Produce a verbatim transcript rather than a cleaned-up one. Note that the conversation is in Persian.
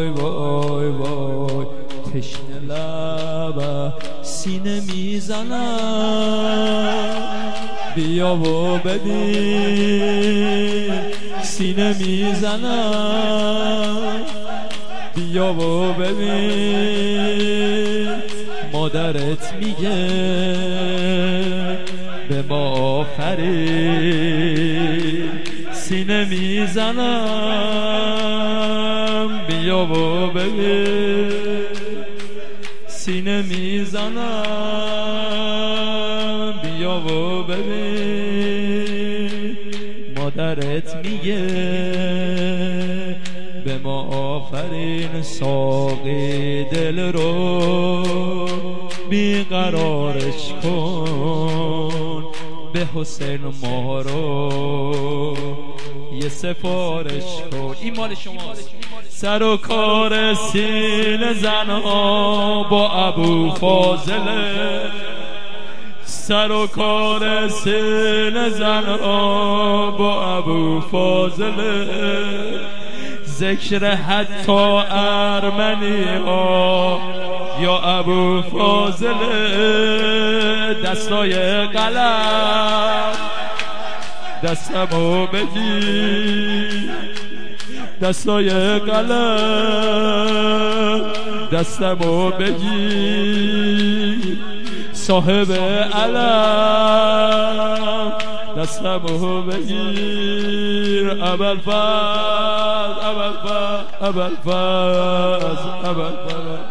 وای وای وای تشنه لبه سینه میزنم بیا و ببین سینه میزنم بیا و ببین مادرت میگه به ما آفرین سینه میزنم بیا و ببین سینه میزنم بیا و ببین مادرت میگه به ما آفرین ساقی دل رو بیقرارش کن به حسین ما رو یه سفارش کن این مال شماست سر و کار سینه زنها با ابو فاضله سر و کار سینه زنها با ابو فاضله ذکر حتی ارمنی ها یا ابو فاضله دستای قلم دستمو بگیر دستای قلم دستمو بگیر صاحب علم دستمو بگیر ابوالفضل ابوالفضل ابوالفضل ابوالفضل